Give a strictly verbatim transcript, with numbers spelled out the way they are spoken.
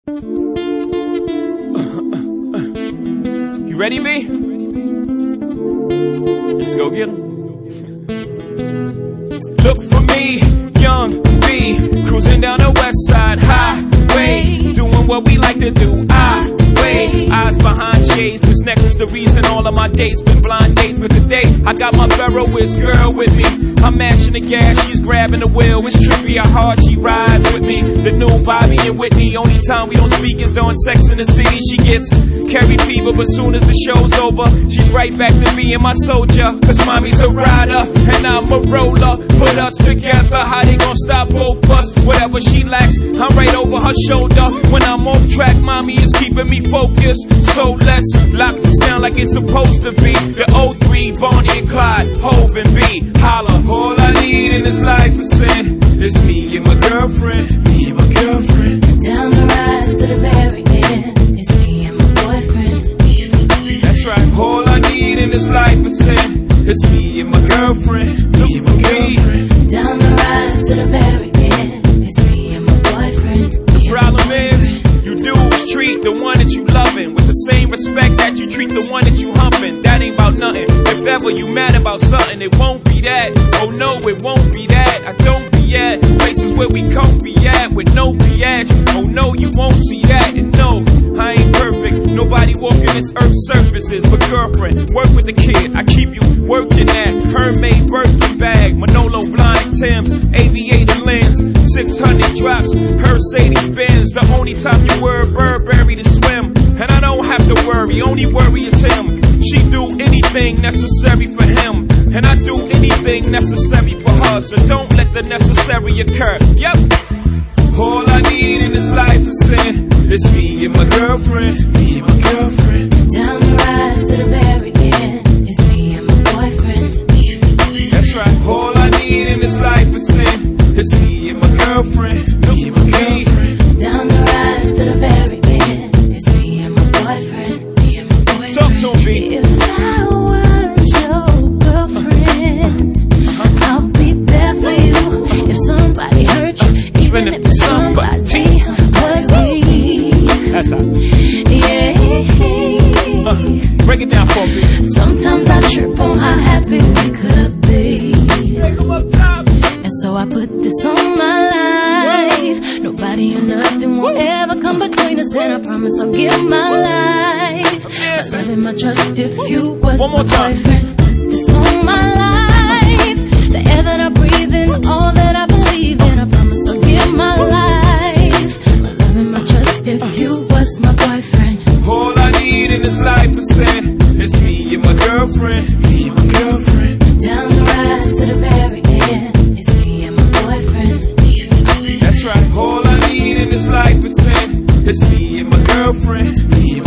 You ready, B? Let's go get 'em. Look for me, young B, cruising down the west side highway, doing what we like to do. I wait, eyes behind shades. This necklace the reason all of my dates been blind dates. But today I got my Veroist girl with me. I'm mashing the gas, she's grabbing the wheel. It's trippy how hard she rides with me. The new Bobby and Whitney. Only time we don't speak is during Sex in the City. She gets carry fever, but soon as the show's over, she's right back to me and my soldier. Cause mommy's a rider and I'm a roller. Put us together, how they gon' stop both us? Whatever she lacks, I'm right over her shoulder. When I'm off track, mommy is keeping me focused. So let's lock this down like it's supposed to be. The oh three, Bonnie and Clyde, Hov and B. Holla, all I need in this life is sin. It's me and my girlfriend, me and my girlfriend. Down the ride to the very end. It's me and my boyfriend, me and my boyfriend. That's right, all I need in this life is sin. It's me and my girlfriend, me and my girlfriend. Down the ride to the very end. It's me and my boyfriend. The problem is, you dudes treat the one that you loving with the same respect that you treat the one that you humping. That ain't about nothing. If ever you mad about something, it won't be that. Oh no, it won't be that. I don't be at places where we comfy at with no B S. Oh no, you won't see that. And no, I ain't perfect. Nobody walking this earth's surfaces. But girlfriend, work with the kid. I keep you working at Hermaid Birkin bag, Manolo blind Timbs, aviator lens, six hundred drops, Mercedes Benz. The only time you wear Burberry to swim, and I don't have to worry. Only worry is him. She do anything necessary for him, and I do anything necessary for her. So don't let the necessary occur. Yep. All I need in this life is sin. It's me and my girlfriend, me and my girlfriend. Down the ride to the very end. It's me and my boyfriend, me and my boyfriend. That's right. All I need in this life is sin. It's me and my girlfriend, me and my girlfriend. Down the ride to the very end. It's me and my boyfriend, me and my boyfriend. Talk to me. If I were your girlfriend, uh-huh. I'll be there for you. If somebody hurt you, uh, even if it's somebody, somebody. That's how. Yeah. Uh, break it down for me. Sometimes I trip on how happy we could be. And so I put this on my life. Nobody or nothing will ever come between us, and I promise I'll give my life. My love and my trust if you was my boyfriend. Put this on my life. The air that I breathe in, all that I believe in, I promise I'll give my life. My love and my trust if you was my boyfriend. All I need in this life is sin. It's me and my girlfriend, me and my girlfriend. Down the ride to the very end. It's me and my boyfriend, me and my boyfriend. That's right. All I need in this life is sin. It's me and my girlfriend, me and my